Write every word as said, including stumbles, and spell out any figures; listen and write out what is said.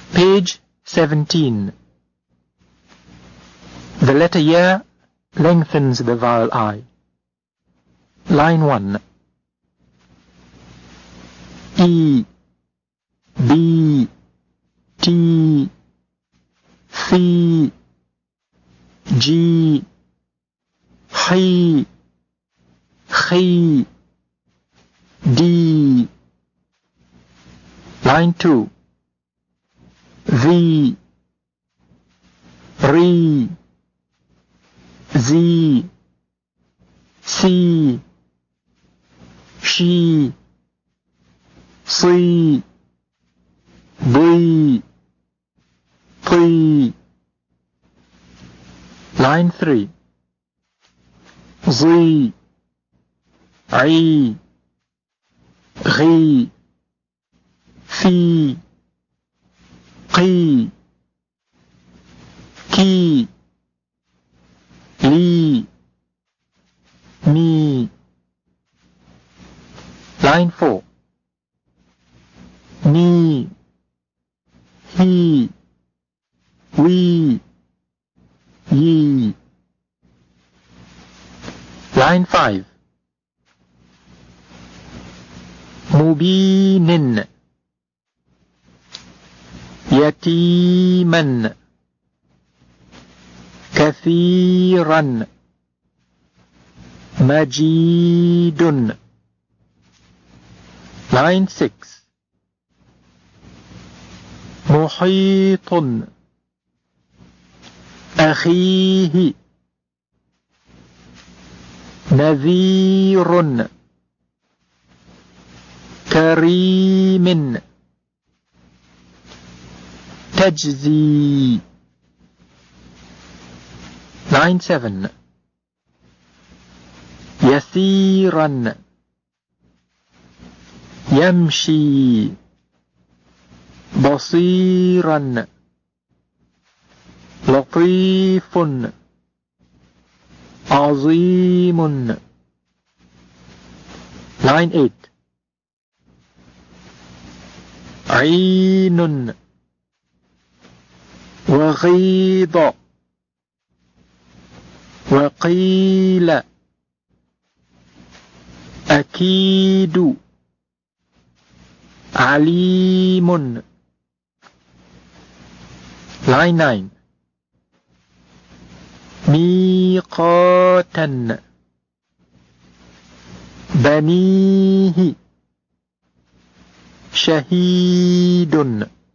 Page seventeen. The letter ya lengthens the vowel I. Line one. E, B, T, C, G, H, H, D. Line two. V, R, Z, C, Sh, C, B, P. Line three. Z, I, G, Fi, Qi, Ki, Li, Mi. Line four. Me, he, we, ye. Line five. Mubinin, yatiman, kathiran, majidun. Line six. محيط أخيه نذير كريم تجزي. Line seven. يسيرا يمشي بصيرا لطيف عظيم. Line eight. عين وغيض وقيل أكيد عليم. Line nine. ميقاتا بنيه شهيد.